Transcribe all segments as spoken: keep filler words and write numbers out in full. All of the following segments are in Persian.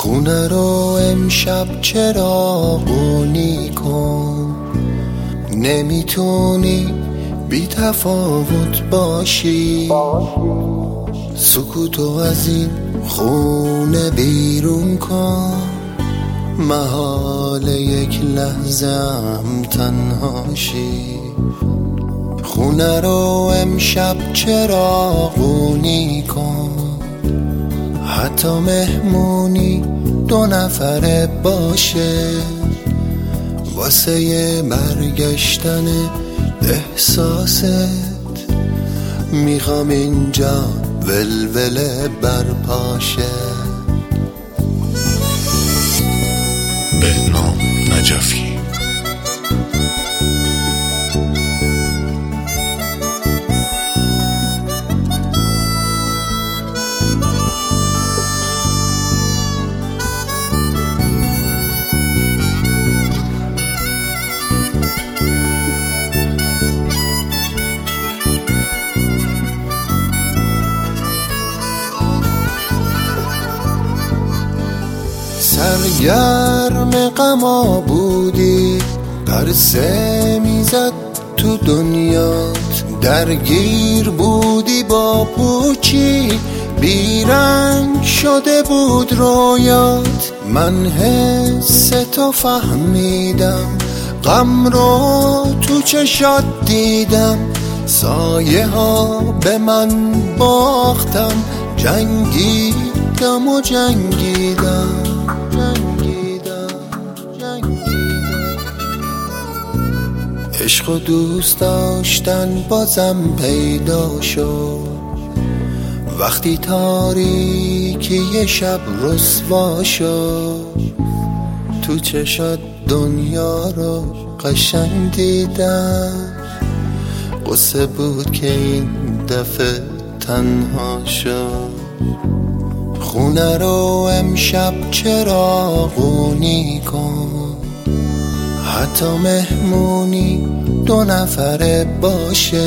خونه رو امشب چراغونی کن، نمیتونی بی تفاوت باشی. سکوتو از این خونه بیرون کن، محال یک لحظه هم تنهاشی. خونه رو امشب چراغونی کن، حتی مهمونی دو نفره باشه، واسه برگشتن احساست. میخوام اینجا ولوله برپاشه. بهنام نجفی. سرگرم غما بودی، پرسه میزد تو دنیات، درگیر بودی با پوچی، بیرنگ شده بود رویات. من حس تو فهمیدم، غم رو تو چشات دیدم، سایه ها به من باختم، جنگیدم و جنگیدم عشق و دوست داشتن بازم پیدا شد، وقتی تاریکی شب رسوا شد. تو چشات دنیا رو قشنگ دیدم، قصه بود که این دفعه تنها شد. خونه رو امشب چراغونی کن، حتی مهمونی دو نفره باشه،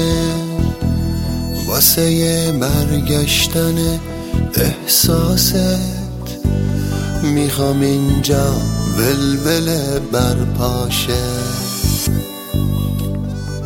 واسه برگشتن احساست. میخوام اینجا ولوله برپاشه.